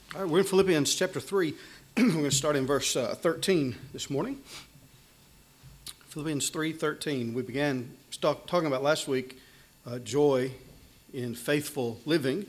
All right, we're in Philippians chapter 3. We're going to start in verse 13 this morning. Philippians 3:13. We began talking about last week joy in faithful living,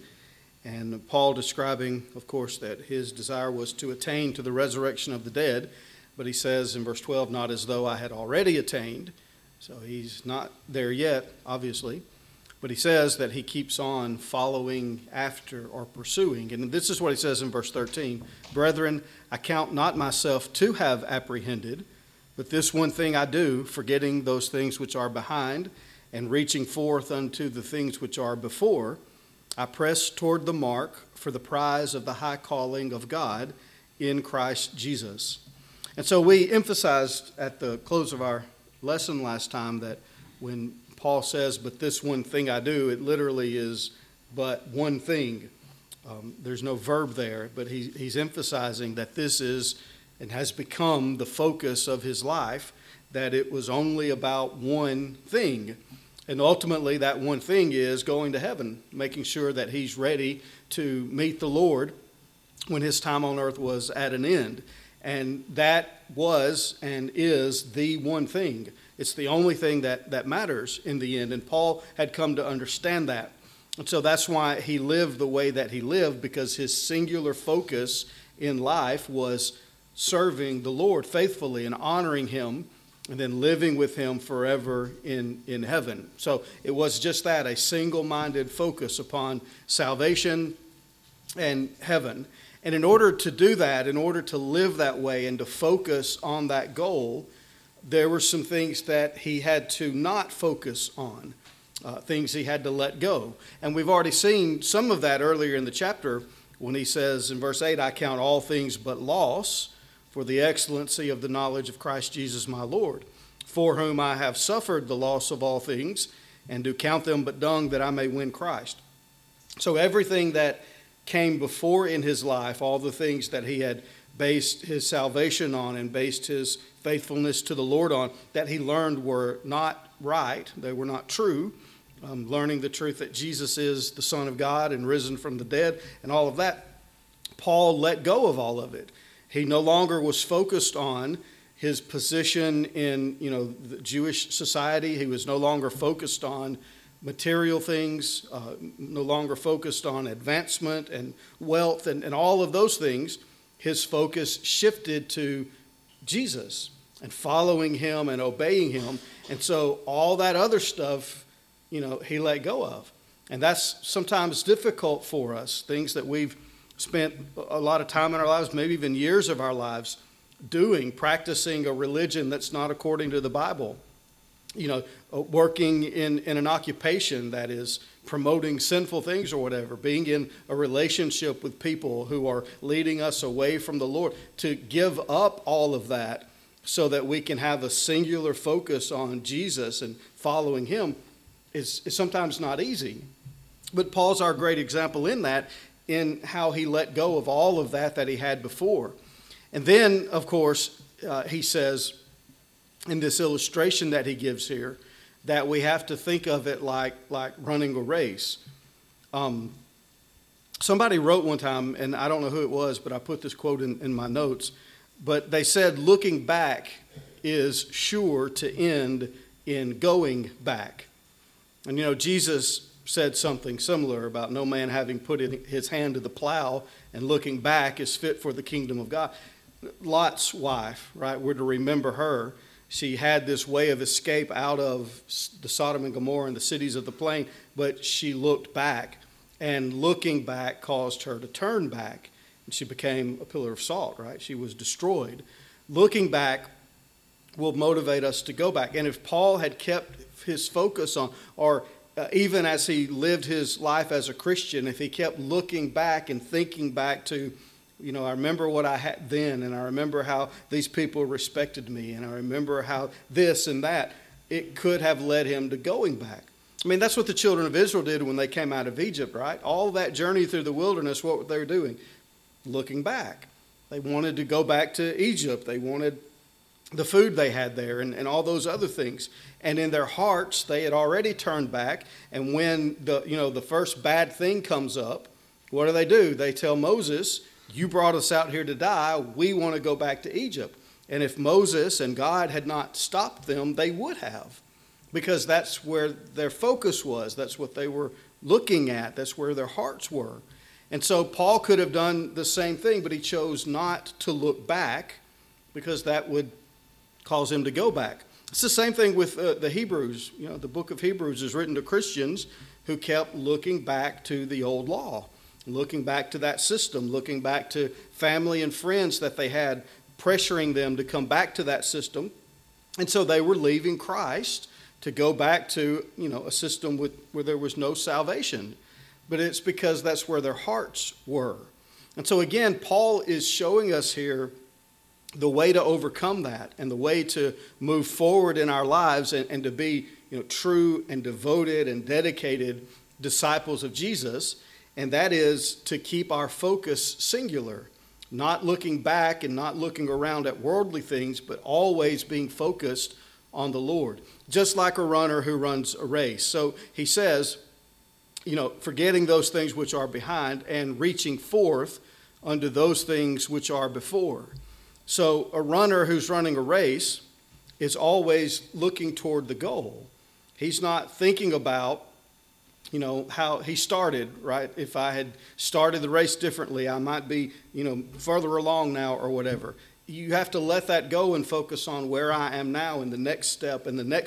and Paul describing, of course, that his desire was to attain to the resurrection of the dead, but he says in verse 12, not as though I had already attained. So he's not there yet, obviously. But he says that he keeps on following after or pursuing. And this is what he says in verse 13. Brethren, I count not myself to have apprehended, but this one thing I do, forgetting those things which are behind, and reaching forth unto the things which are before, I press toward the mark for the prize of the high calling of God in Christ Jesus. And so we emphasized at the close of our lesson last time that when Paul says, but this one thing I do, it literally is but one thing. There's no verb there, but he's emphasizing that this is and has become the focus of his life, that it was only about one thing. And ultimately, that one thing is going to heaven, making sure that he's ready to meet the Lord when his time on earth was at an end. And that was and is the one thing. It's the only thing that matters in the end. And Paul had come to understand that. And so that's why he lived the way that he lived, because his singular focus in life was serving the Lord faithfully and honoring him and then living with him forever in heaven. So it was just that, a single-minded focus upon salvation and heaven. And in order to do that, in order to live that way and to focus on that goal, there were some things that he had to not focus on, things he had to let go. And we've already seen some of that earlier in the chapter when he says in verse 8, I count all things but loss for the excellency of the knowledge of Christ Jesus my Lord, for whom I have suffered the loss of all things, and do count them but dung that I may win Christ. So everything that came before in his life, all the things that he had based his salvation on and based his faithfulness to the Lord on, that he learned were not right, they were not true, learning the truth that Jesus is the Son of God and risen from the dead and all of that, Paul let go of all of it. He no longer was focused on his position in, the Jewish society. He was no longer focused on material things, no longer focused on advancement and wealth and all of those things. His focus shifted to Jesus and following him and obeying him. And so all that other stuff, he let go of. And that's sometimes difficult for us, things that we've spent a lot of time in our lives, maybe even years of our lives, doing, practicing a religion that's not according to the Bible. Working in an occupation that is promoting sinful things or whatever, being in a relationship with people who are leading us away from the Lord, to give up all of that so that we can have a singular focus on Jesus and following him is sometimes not easy. But Paul's our great example in that, in how he let go of all of that he had before. And then, of course, he says in this illustration that he gives here, that we have to think of it like running a race. Somebody wrote one time, and I don't know who it was, but I put this quote in my notes, but they said, looking back is sure to end in going back. And Jesus said something similar about no man having put his hand to the plow and looking back is fit for the kingdom of God. Lot's wife, right, we're to remember her. She had this way of escape out of the Sodom and Gomorrah and the cities of the plain, but she looked back, and looking back caused her to turn back, and she became a pillar of salt, right? She was destroyed. Looking back will motivate us to go back. And if Paul had kept his focus on, or even as he lived his life as a Christian, if he kept looking back and thinking back to, I remember what I had then, and I remember how these people respected me, and I remember how this and that, it could have led him to going back. I mean, that's what the children of Israel did when they came out of Egypt, right? All that journey through the wilderness, what they were doing? Looking back. They wanted to go back to Egypt. They wanted the food they had there and all those other things. And in their hearts, they had already turned back. And when the first bad thing comes up, what do? They tell Moses, you brought us out here to die. We want to go back to Egypt. And if Moses and God had not stopped them, they would have, because that's where their focus was. That's what they were looking at. That's where their hearts were. And so Paul could have done the same thing, but he chose not to look back because that would cause him to go back. It's the same thing with the Hebrews. You know, the book of Hebrews is written to Christians who kept looking back to the old law, looking back to that system, looking back to family and friends that they had, pressuring them to come back to that system. And so they were leaving Christ to go back to, a system where there was no salvation. But it's because that's where their hearts were. And so again, Paul is showing us here the way to overcome that and the way to move forward in our lives and to be, true and devoted and dedicated disciples of Jesus. And that is to keep our focus singular, not looking back and not looking around at worldly things, but always being focused on the Lord, just like a runner who runs a race. So he says, forgetting those things which are behind and reaching forth unto those things which are before. So a runner who's running a race is always looking toward the goal. He's not thinking about, how he started, right? If I had started the race differently, I might be, further along now or whatever. You have to let that go and focus on where I am now and the next step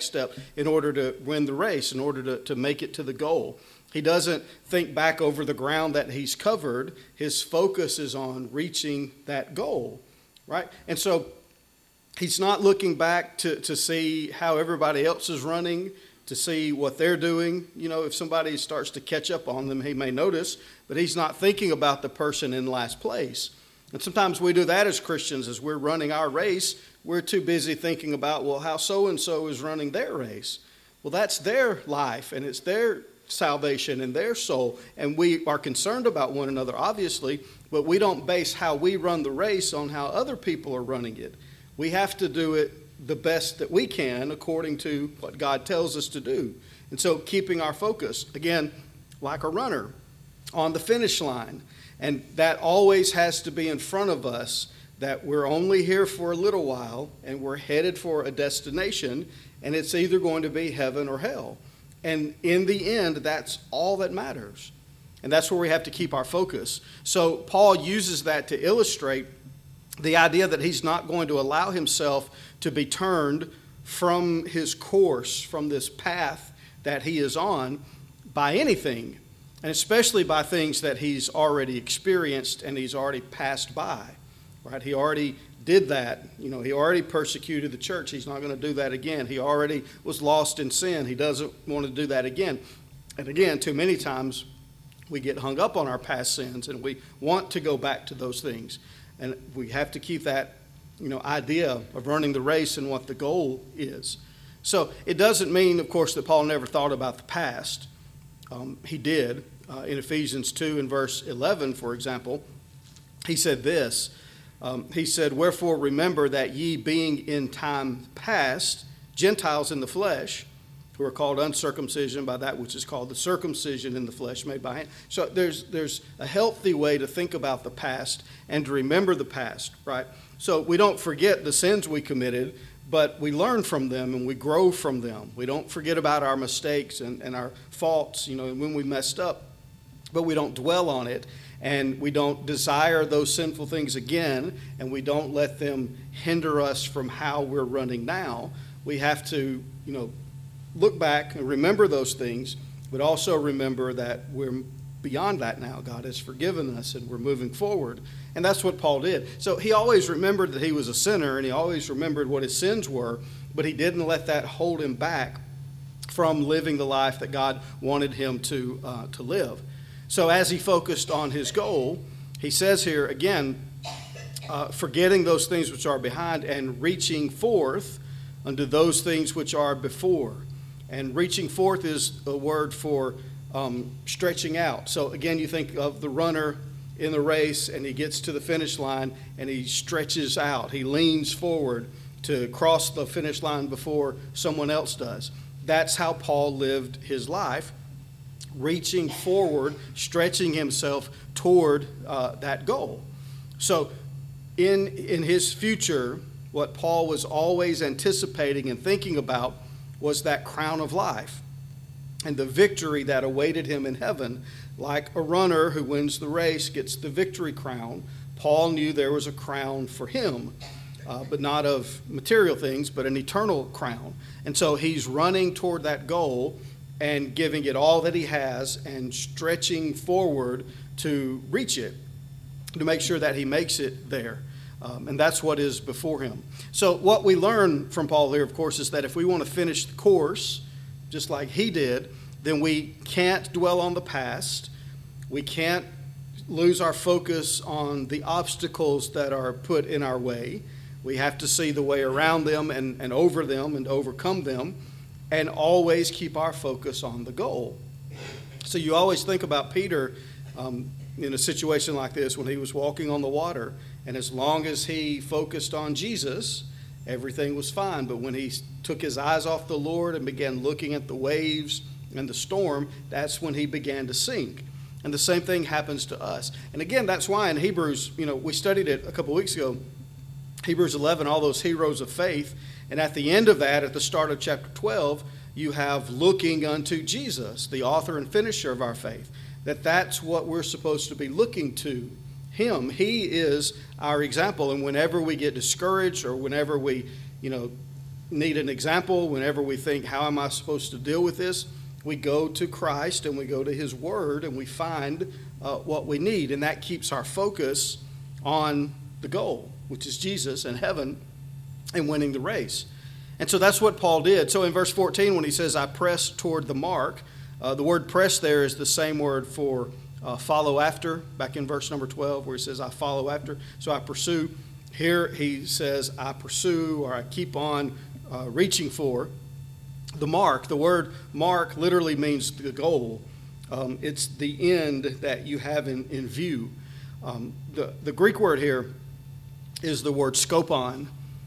in order to win the race, in order to make it to the goal. He doesn't think back over the ground that he's covered. His focus is on reaching that goal, right? And so he's not looking back to see how everybody else is running, to see what they're doing. If somebody starts to catch up on them, he may notice, but he's not thinking about the person in last place. And sometimes we do that as Christians. As we're running our race, we're too busy thinking about, how so-and-so is running their race. Well, that's their life, and it's their salvation and their soul. And we are concerned about one another, obviously, but we don't base how we run the race on how other people are running it. We have to do it the best that we can according to what God tells us to do. And so keeping our focus, again, like a runner on the finish line. And that always has to be in front of us, that we're only here for a little while and we're headed for a destination, and it's either going to be heaven or hell. And in the end, that's all that matters. And that's where we have to keep our focus. So Paul uses that to illustrate the idea that he's not going to allow himself to be turned from his course, from this path that he is on, by anything. And especially by things that he's already experienced and he's already passed by, right? He already did that. He already persecuted the church. He's not going to do that again. He already was lost in sin. He doesn't want to do that again. And again, too many times we get hung up on our past sins and we want to go back to those things. And we have to keep that, idea of running the race and what the goal is. So it doesn't mean, of course, that Paul never thought about the past. He did. In Ephesians 2 and verse 11, for example, he said this. He said, "Wherefore remember that ye being in time past Gentiles in the flesh, who are called uncircumcision by that which is called the circumcision in the flesh made by hand." So there's a healthy way to think about the past and to remember the past, right? So we don't forget the sins we committed, but we learn from them and we grow from them. We don't forget about our mistakes and our faults, when we messed up, but we don't dwell on it, and we don't desire those sinful things again, and we don't let them hinder us from how we're running now. We have to, look back and remember those things, but also remember that we're beyond that now. God has forgiven us and we're moving forward. And that's what Paul did. So he always remembered that he was a sinner, and he always remembered what his sins were, but he didn't let that hold him back from living the life that God wanted him to live. So as he focused on his goal, he says here again, forgetting those things which are behind and reaching forth unto those things which are before. And reaching forth is a word for stretching out. So again, you think of the runner in the race, and he gets to the finish line and he stretches out. He leans forward to cross the finish line before someone else does. That's how Paul lived his life, reaching forward, stretching himself toward that goal. So in his future, what Paul was always anticipating and thinking about was that crown of life and the victory that awaited him in heaven. Like a runner who wins the race gets the victory crown, Paul knew there was a crown for him, but not of material things, but an eternal crown. And so he's running toward that goal and giving it all that he has and stretching forward to reach it, to make sure that he makes it there. And that's what is before him. So what we learn from Paul here, of course, is that if we want to finish the course, just like he did, then we can't dwell on the past. We can't lose our focus on the obstacles that are put in our way. We have to see the way around them and over them and overcome them, and always keep our focus on the goal. So you always think about Peter in a situation like this when he was walking on the water, and as long as he focused on Jesus, everything was fine. But when he took his eyes off the Lord and began looking at the waves and the storm, that's when he began to sink. And the same thing happens to us. And again, that's why in Hebrews, we studied it a couple weeks ago, Hebrews 11, all those heroes of faith. And at the end of that, at the start of chapter 12, you have looking unto Jesus, the author and finisher of our faith. That's what we're supposed to be looking to, him. He is our example. And whenever we get discouraged or whenever we, need an example, whenever we think, how am I supposed to deal with this? We go to Christ and we go to his word and we find what we need. And that keeps our focus on the goal, which is Jesus and heaven and winning the race. And so that's what Paul did. So in verse 14, when he says, I press toward the mark, the word press there is the same word for follow after, back in verse number 12, where he says, I follow after. So I pursue. Here he says, I pursue, or I keep on reaching for the mark. The word mark literally means the goal. It's the end that you have in view. The Greek word here is the word scopon.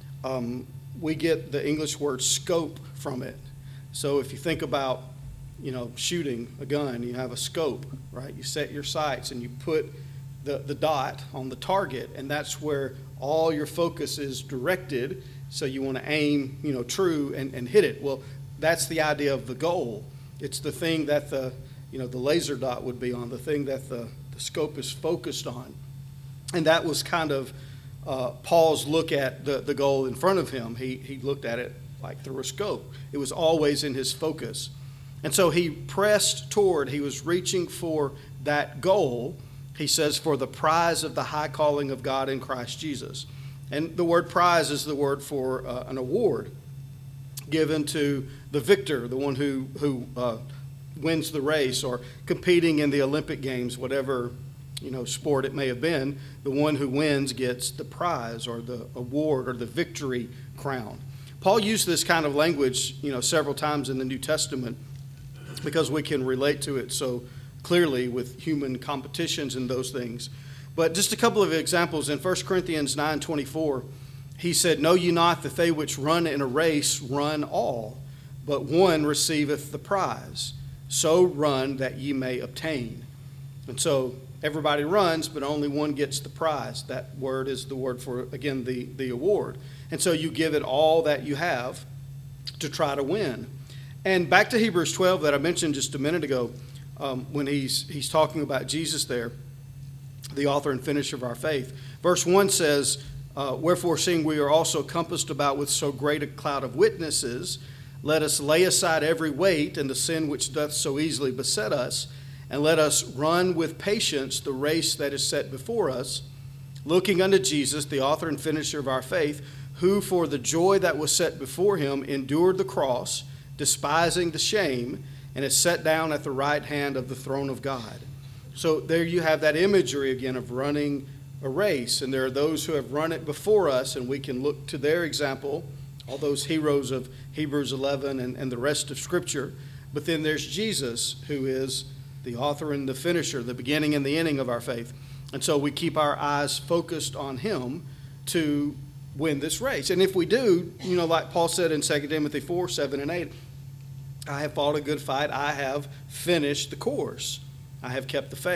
We get the English word scope from it. So if you think about, shooting a gun, you have a scope, right? You set your sights and you put the dot on the target, and that's where all your focus is directed. So you want to aim, true and hit it. Well, that's the idea of the goal. It's the thing that the laser dot would be on, the thing that the scope is focused on. And that was kind of Paul's look at the goal in front of him. He looked at it like through a scope. It was always in his focus. And so he pressed toward, he was reaching for that goal. He says, for the prize of the high calling of God in Christ Jesus. And the word prize is the word for an award given to the victor, the one who wins the race, or competing in the Olympic Games, whatever sport it may have been. The one who wins gets the prize or the award or the victory crown. Paul used this kind of language, several times in the New Testament because we can relate to it so clearly with human competitions and those things. But just a couple of examples. In 1 Corinthians 9:24, he said, know ye not that they which run in a race run all, but one receiveth the prize. So run that ye may obtain. And so everybody runs, but only one gets the prize. That word is the word for, again, the award. And so you give it all that you have to try to win. And back to Hebrews 12 that I mentioned just a minute ago, when he's talking about Jesus there, the author and finisher of our faith. Verse 1 says, wherefore, seeing we are also compassed about with so great a cloud of witnesses, let us lay aside every weight and the sin which doth so easily beset us, and let us run with patience the race that is set before us, looking unto Jesus, the author and finisher of our faith, who for the joy that was set before him endured the cross, despising the shame, and is set down at the right hand of the throne of God. So there you have that imagery again of running a race, and there are those who have run it before us, and we can look to their example, all those heroes of Hebrews 11 and the rest of Scripture. But then there's Jesus, who is the author and the finisher, the beginning and the ending of our faith. And so we keep our eyes focused on him to win this race. And if we do, like Paul said in 2 Timothy 4, 7 and 8, I have fought a good fight. I have finished the course. I have kept the faith.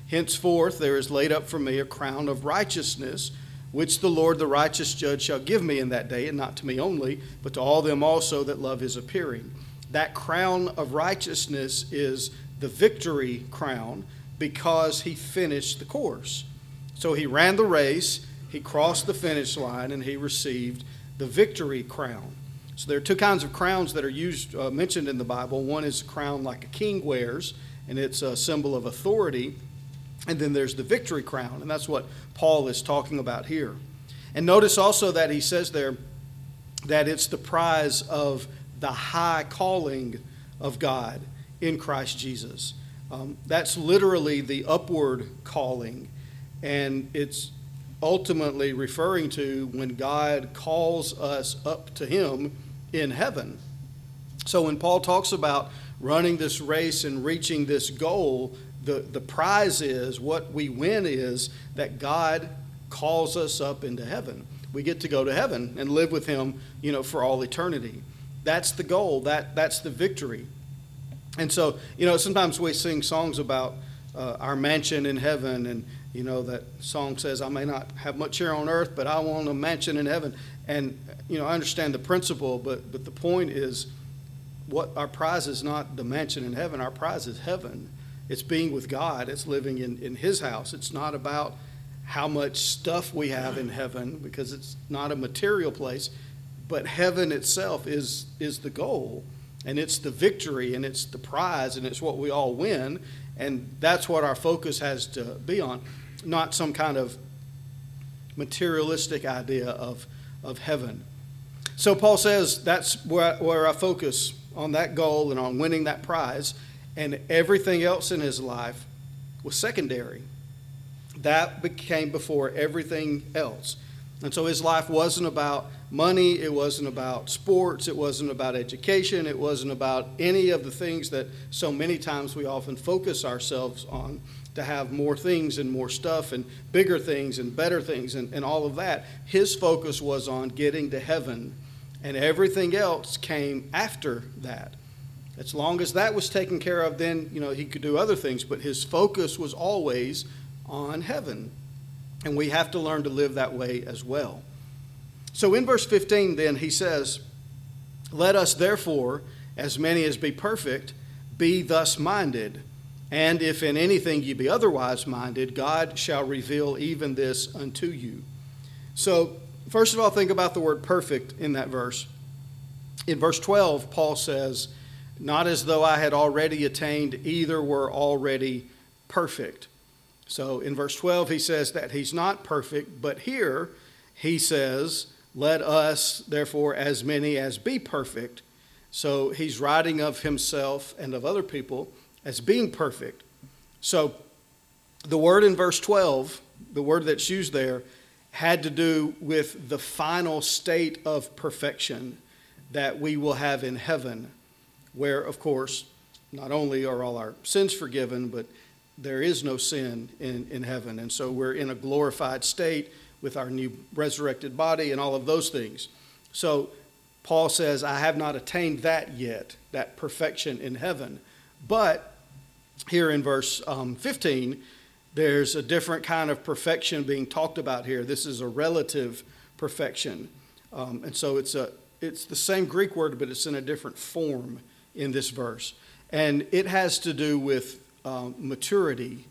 Henceforth there is laid up for me a crown of righteousness, which the Lord the righteous judge shall give me in that day, and not to me only, but to all them also that love his appearing. That crown of righteousness is the victory crown, because he finished the course. So he ran the race, he crossed the finish line, and he received the victory crown. So there are two kinds of crowns that are mentioned in the Bible. One is a crown like a king wears, and it's a symbol of authority. And then there's the victory crown, and that's what Paul is talking about here. And notice also that he says there that it's the prize of the high calling of God in Christ Jesus. That's literally the upward calling, and it's ultimately referring to when God calls us up to him in heaven. So when Paul talks about running this race and reaching this goal, the prize is, what we win is that God calls us up into heaven. We get to go to heaven and live with him, for all eternity. That's the goal. That's the victory. And so, sometimes we sing songs about our mansion in heaven, and, that song says, I may not have much here on earth, but I want a mansion in heaven. And, I understand the principle, but the point is, what our prize is not the mansion in heaven. Our prize is heaven. It's being with God. It's living in his house. It's not about how much stuff we have in heaven, because it's not a material place, but heaven itself is the goal, and it's the victory, and it's the prize, and it's what we all win, and that's what our focus has to be on, not some kind of materialistic idea of heaven. So Paul says that's where I focus, on that goal and on winning that prize, and everything else in his life was secondary. That became before everything else. And so his life wasn't about money, it wasn't about sports, it wasn't about education, it wasn't about any of the things that so many times we often focus ourselves on, to have more things and more stuff and bigger things and better things and all of that. His focus was on getting to heaven, and everything else came after that. As long as that was taken care of, then he could do other things, but his focus was always on heaven. And we have to learn to live that way as well. So in verse 15 then he says, let us therefore, as many as be perfect, be thus minded. And if in anything ye be otherwise minded, God shall reveal even this unto you. So first of all, think about the word perfect in that verse. In verse 12, Paul says, not as though I had already attained, either were already perfect. So in verse 12, he says that he's not perfect, but here he says, let us, therefore, as many as be perfect. So he's writing of himself and of other people as being perfect. So the word in verse 12, the word that's used there, had to do with the final state of perfection that we will have in heaven, where, of course, not only are all our sins forgiven, but there is no sin in heaven. And so we're in a glorified state with our new resurrected body and all of those things. So Paul says, I have not attained that yet, that perfection in heaven. But here in verse 15, there's a different kind of perfection being talked about here. This is a relative perfection. And so it's the same Greek word, but it's in a different form in this verse. And it has to do with maturity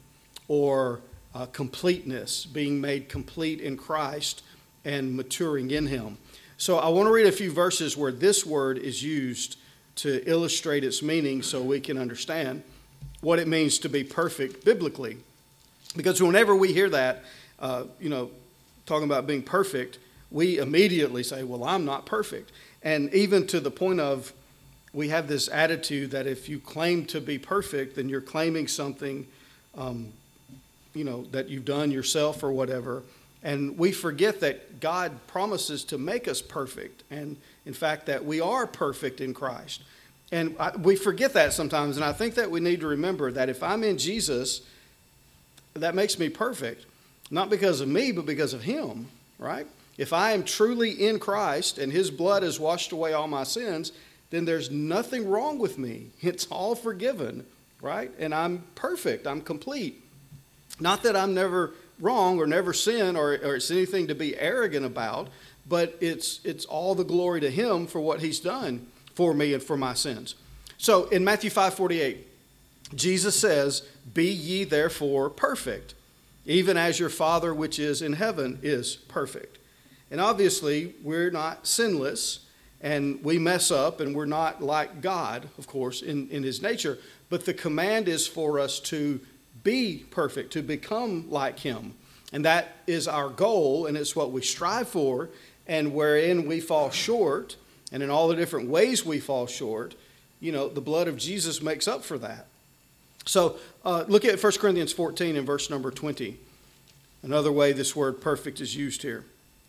or completeness, being made complete in Christ and maturing in him. So I want to read a few verses where this word is used to illustrate its meaning so we can understand what it means to be perfect biblically. Because whenever we hear that, talking about being perfect, we immediately say, well, I'm not perfect. And even to the point of, we have this attitude that if you claim to be perfect, then you're claiming something, that you've done yourself or whatever. And we forget that God promises to make us perfect. And in fact, that we are perfect in Christ. And we forget that sometimes. And I think that we need to remember that if I'm in Jesus, that makes me perfect. Not because of me, but because of him, right? If I am truly in Christ and his blood has washed away all my sins, then there's nothing wrong with me. It's all forgiven, right? And I'm perfect. I'm complete. Not that I'm never wrong or never sin or it's anything to be arrogant about, but it's all the glory to him for what he's done for me and for my sins. So in Matthew 5:48, Jesus says, "Be ye therefore perfect, even as your Father which is in heaven is perfect." And obviously, we're not sinless, and we mess up, and we're not like God, of course, in his nature. But the command is for us to be perfect, to become like him. And that is our goal, and it's what we strive for, and wherein we fall short, and in all the different ways we fall short, the blood of Jesus makes up for that. So look at 1 Corinthians 14 and verse number 20. Another way this word perfect is used here.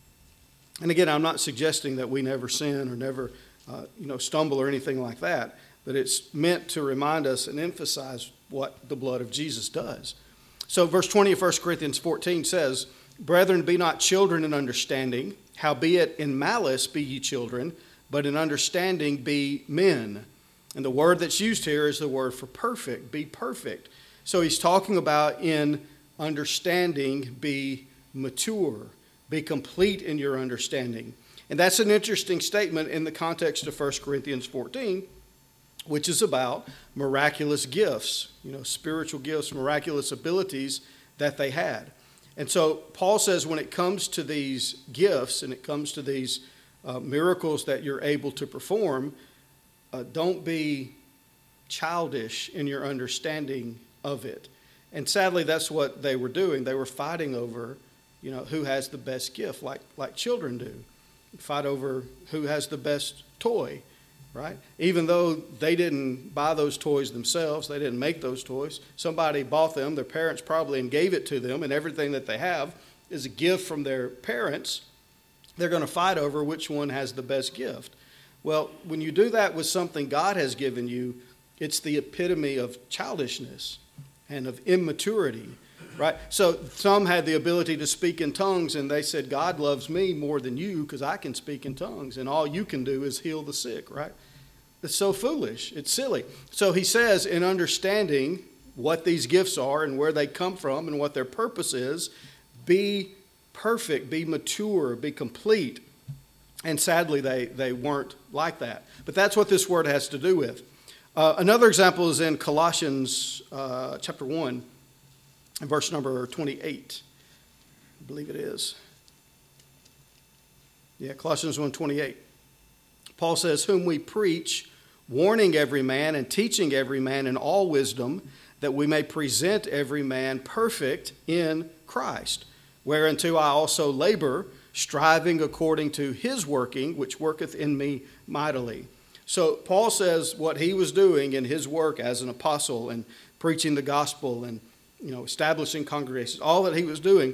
And again, I'm not suggesting that we never sin or never stumble or anything like that, but it's meant to remind us and emphasize what the blood of Jesus does. So verse 20 of 1 Corinthians 14 says, "Brethren, be not children in understanding, howbeit in malice be ye children, but in understanding be men." And the word that's used here is the word for perfect, be perfect. So he's talking about in understanding, be mature, be complete in your understanding. And that's an interesting statement in the context of 1 Corinthians 14, which is about miraculous gifts, spiritual gifts, miraculous abilities that they had. And so Paul says when it comes to these gifts and it comes to these miracles that you're able to perform, don't be childish in your understanding of it. And sadly, that's what they were doing. They were fighting over, who has the best gift, like children do. Fight over who has the best toy, right? Even though they didn't buy those toys themselves, they didn't make those toys. Somebody bought them, their parents probably, and gave it to them, and everything that they have is a gift from their parents. They're going to fight over which one has the best gift. Well, when you do that with something God has given you, it's the epitome of childishness and of immaturity, right? So some had the ability to speak in tongues, and they said, God loves me more than you because I can speak in tongues, and all you can do is heal the sick, right? It's so foolish. It's silly. So he says, in understanding what these gifts are and where they come from and what their purpose is, be perfect, be mature, be complete. And sadly, they weren't like that. But that's what this word has to do with. Another example is in Colossians chapter 1, and verse number 28. I believe it is. Yeah, Colossians 1:28. Paul says, "Whom we preach, warning every man and teaching every man in all wisdom, that we may present every man perfect in Christ, whereunto I also labor, striving according to his working, which worketh in me mightily." So Paul says what he was doing in his work as an apostle and preaching the gospel and establishing congregations, all that he was doing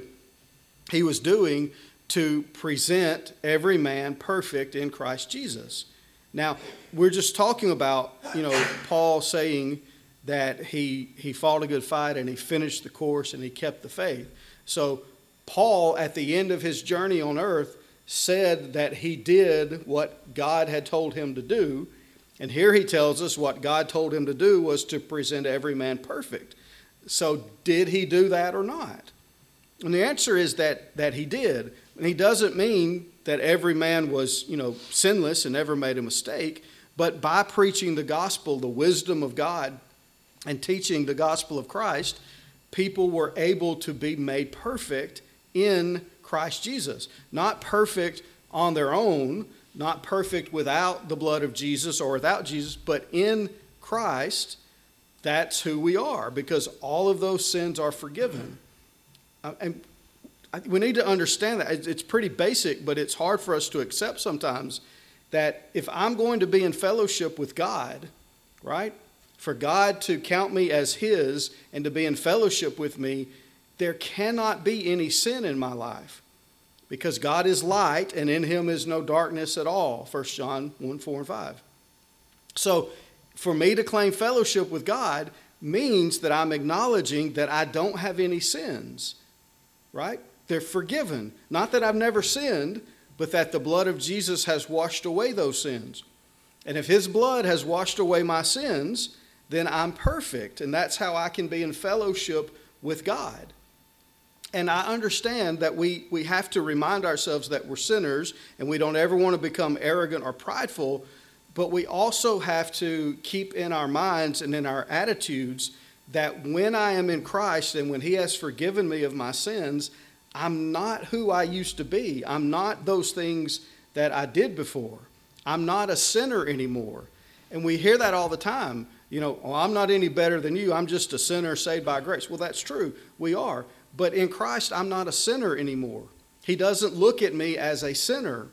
to present every man perfect in Christ Jesus. Now, we're just talking about, Paul saying that he fought a good fight and he finished the course and he kept the faith. So Paul, at the end of his journey on earth, said that he did what God had told him to do. And here he tells us what God told him to do was to present every man perfect. So did he do that or not? And the answer is that he did. And he doesn't mean that every man was, sinless and never made a mistake. But by preaching the gospel, the wisdom of God, and teaching the gospel of Christ, people were able to be made perfect in Christ Jesus. Not perfect on their own, not perfect without the blood of Jesus or without Jesus, but in Christ, that's who we are, because all of those sins are forgiven. And we need to understand that. It's pretty basic, but it's hard for us to accept sometimes that if I'm going to be in fellowship with God, right, for God to count me as his and to be in fellowship with me, there cannot be any sin in my life, because God is light and in him is no darkness at all. 1 John 1, 4, and 5. So for me to claim fellowship with God means that I'm acknowledging that I don't have any sins, right? They're forgiven. Not that I've never sinned, but that the blood of Jesus has washed away those sins. And if his blood has washed away my sins, then I'm perfect. And that's how I can be in fellowship with God. And I understand that we have to remind ourselves that we're sinners and we don't ever want to become arrogant or prideful, but we also have to keep in our minds and in our attitudes that when I am in Christ and when he has forgiven me of my sins, I'm not who I used to be. I'm not those things that I did before. I'm not a sinner anymore. And we hear that all the time. I'm not any better than you. I'm just a sinner saved by grace. Well, that's true. We are. But in Christ, I'm not a sinner anymore. He doesn't look at me as a sinner.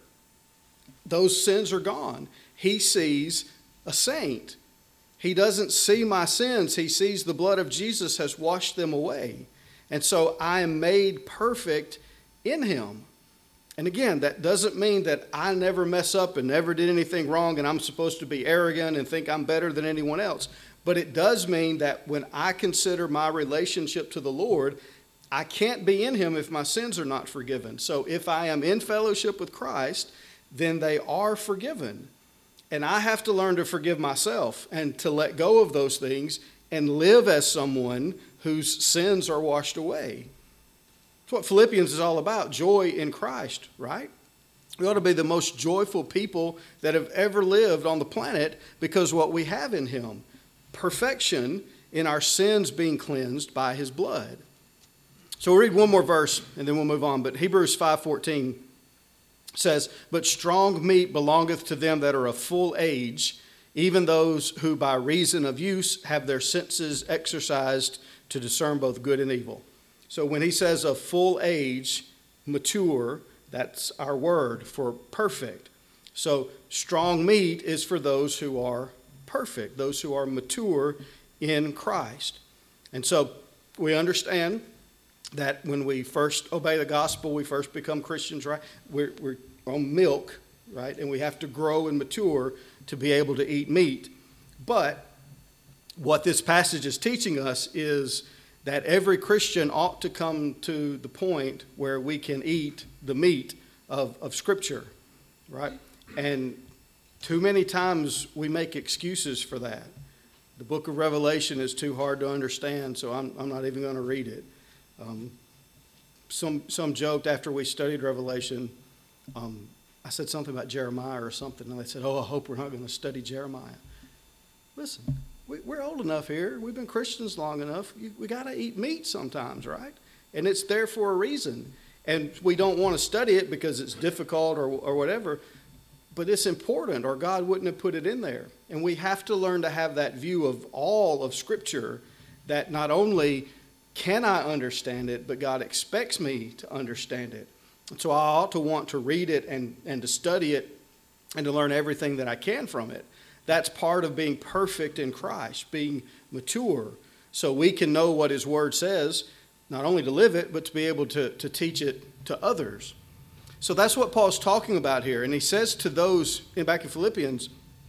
Those sins are gone. He sees a saint. He doesn't see my sins. He sees the blood of Jesus has washed them away. And so I am made perfect in him. And again, that doesn't mean that I never mess up and never did anything wrong and I'm supposed to be arrogant and think I'm better than anyone else. But it does mean that when I consider my relationship to the Lord, I can't be in him if my sins are not forgiven. So if I am in fellowship with Christ, then they are forgiven. And I have to learn to forgive myself and to let go of those things and live as someone whose sins are washed away. That's what Philippians is all about, joy in Christ, right? We ought to be the most joyful people that have ever lived on the planet because what we have in him, perfection in our sins being cleansed by his blood. So we'll read one more verse and then we'll move on. But Hebrews 5:14 says, "But strong meat belongeth to them that are of full age, even those who by reason of use have their senses exercised to discern both good and evil." So when he says of full age, mature, that's our word for perfect. So strong meat is for those who are perfect, those who are mature in Christ. And so we understand that when we first obey the gospel, we first become Christians, right? We're on milk, right? And we have to grow and mature to be able to eat meat. But what this passage is teaching us is that every Christian ought to come to the point where we can eat the meat of Scripture, right? And too many times we make excuses for that. The book of Revelation is too hard to understand, so I'm not even going to read it. Some joked after we studied Revelation, I said something about Jeremiah or something, and they said, I hope we're not going to study Jeremiah. Listen, we're old enough here. We've been Christians long enough. We got to eat meat sometimes, right? And it's there for a reason. And we don't want to study it because it's difficult or whatever, but it's important or God wouldn't have put it in there. And we have to learn to have that view of all of Scripture, that not only can I understand it, but God expects me to understand it. And so I ought to want to read it and to study it and to learn everything that I can from it. That's part of being perfect in Christ, being mature, so we can know what his word says, not only to live it, but to be able to teach it to others. So that's what Paul's talking about here. And he says to those, back in Philippians,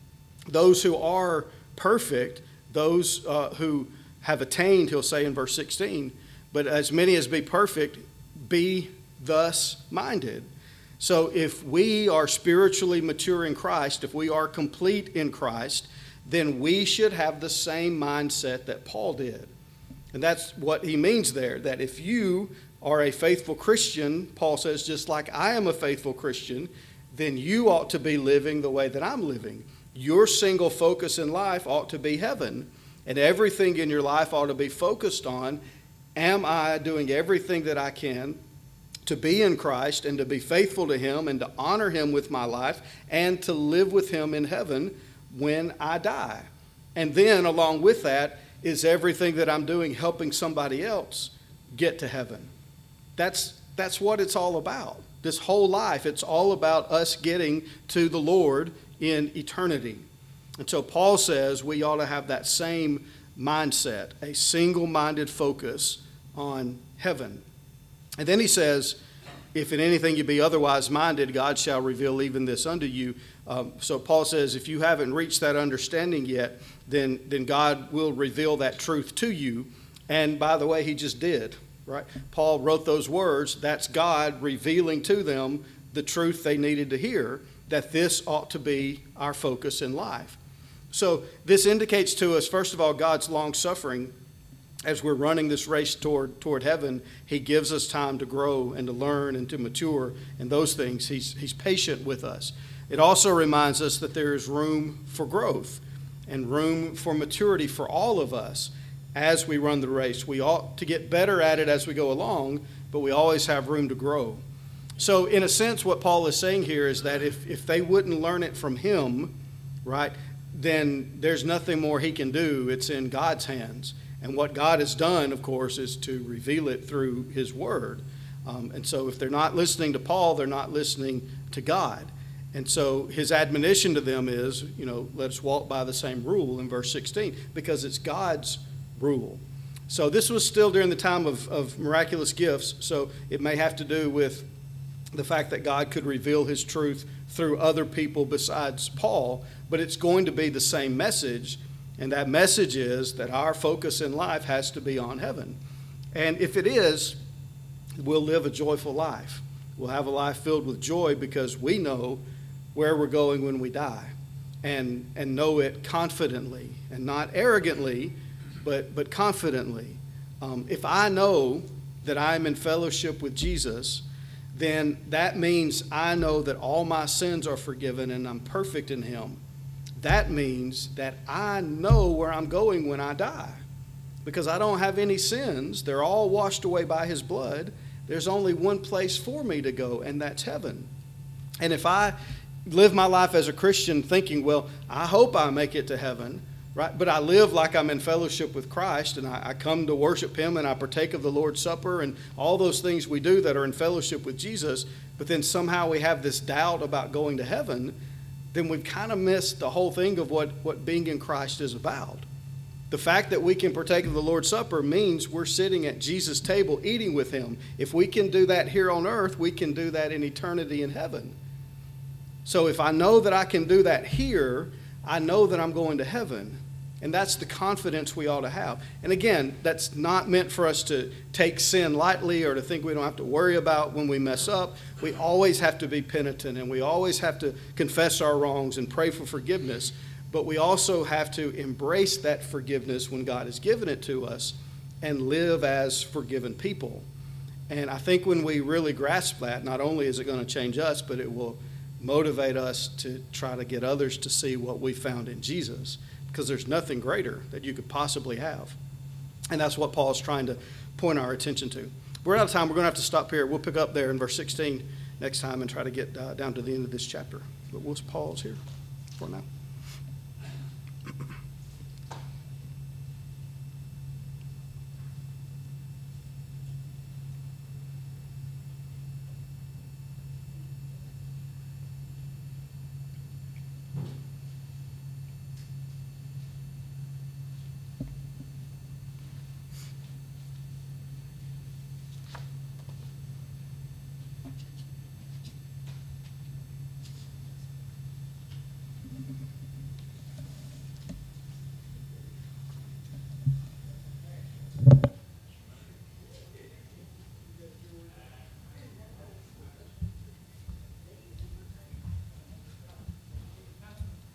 those who are perfect, those who have attained, he'll say in verse 16, but as many as be perfect, be thus minded. So if we are spiritually mature in Christ, if we are complete in Christ, then we should have the same mindset that Paul did. And that's what he means there, that if you are a faithful Christian, Paul says, just like I am a faithful Christian, then you ought to be living the way that I'm living. Your single focus in life ought to be heaven, and everything in your life ought to be focused on, am I doing everything that I can to be in Christ and to be faithful to him and to honor him with my life and to live with him in heaven when I die? And then along with that is everything that I'm doing helping somebody else get to heaven. That's what it's all about. This whole life, it's all about us getting to the Lord in eternity. And so Paul says we ought to have that same mindset, a single-minded focus on heaven. And then he says, if in anything you be otherwise minded, God shall reveal even this unto you. So Paul says, if you haven't reached that understanding yet, then God will reveal that truth to you. And by the way, he just did, right? Paul wrote those words. That's God revealing to them the truth they needed to hear, that this ought to be our focus in life. So this indicates to us, first of all, God's long suffering. as we're running this race toward heaven, he gives us time to grow and to learn and to mature and those things. He's patient with us. It also reminds us that there is room for growth and room for maturity for all of us as we run the race. We ought to get better at it as we go along, but we always have room to grow. So in a sense, what Paul is saying here is that if they wouldn't learn it from him, right, then there's nothing more he can do. It's in God's hands. And what God has done, of course, is to reveal it through his word. And so if they're not listening to Paul, they're not listening to God. And so his admonition to them is, let us walk by the same rule in verse 16, because it's God's rule. So this was still during the time of miraculous gifts, so it may have to do with the fact that God could reveal his truth through other people besides Paul, but it's going to be the same message, and that message is that our focus in life has to be on heaven. And if it is, we'll live a joyful life. We'll have a life filled with joy because we know where we're going when we die, and know it confidently, and not arrogantly, but confidently. If I know that I'm in fellowship with Jesus, then that means I know that all my sins are forgiven and I'm perfect in him. That means that I know where I'm going when I die, because I don't have any sins. They're all washed away by his blood. There's only one place for me to go, and that's heaven. And if I live my life as a Christian thinking, well, I hope I make it to heaven, right? But I live like I'm in fellowship with Christ, and I come to worship him, and I partake of the Lord's Supper and all those things we do that are in fellowship with Jesus, but then somehow we have this doubt about going to heaven, then we've kind of missed the whole thing of what being in Christ is about. The fact that we can partake of the Lord's Supper means we're sitting at Jesus' table eating with him. If we can do that here on earth, we can do that in eternity in heaven. So if I know that I can do that here, I know that I'm going to heaven. And that's the confidence we ought to have. And again, that's not meant for us to take sin lightly or to think we don't have to worry about when we mess up. We always have to be penitent, and we always have to confess our wrongs and pray for forgiveness. But we also have to embrace that forgiveness when God has given it to us and live as forgiven people. And I think when we really grasp that, not only is it going to change us, but it will motivate us to try to get others to see what we found in Jesus, because there's nothing greater that you could possibly have. And that's what Paul's trying to point our attention to. We're out of time. We're going to have to stop here. We'll pick up there in verse 16 next time and try to get down to the end of this chapter. But we'll pause here for now.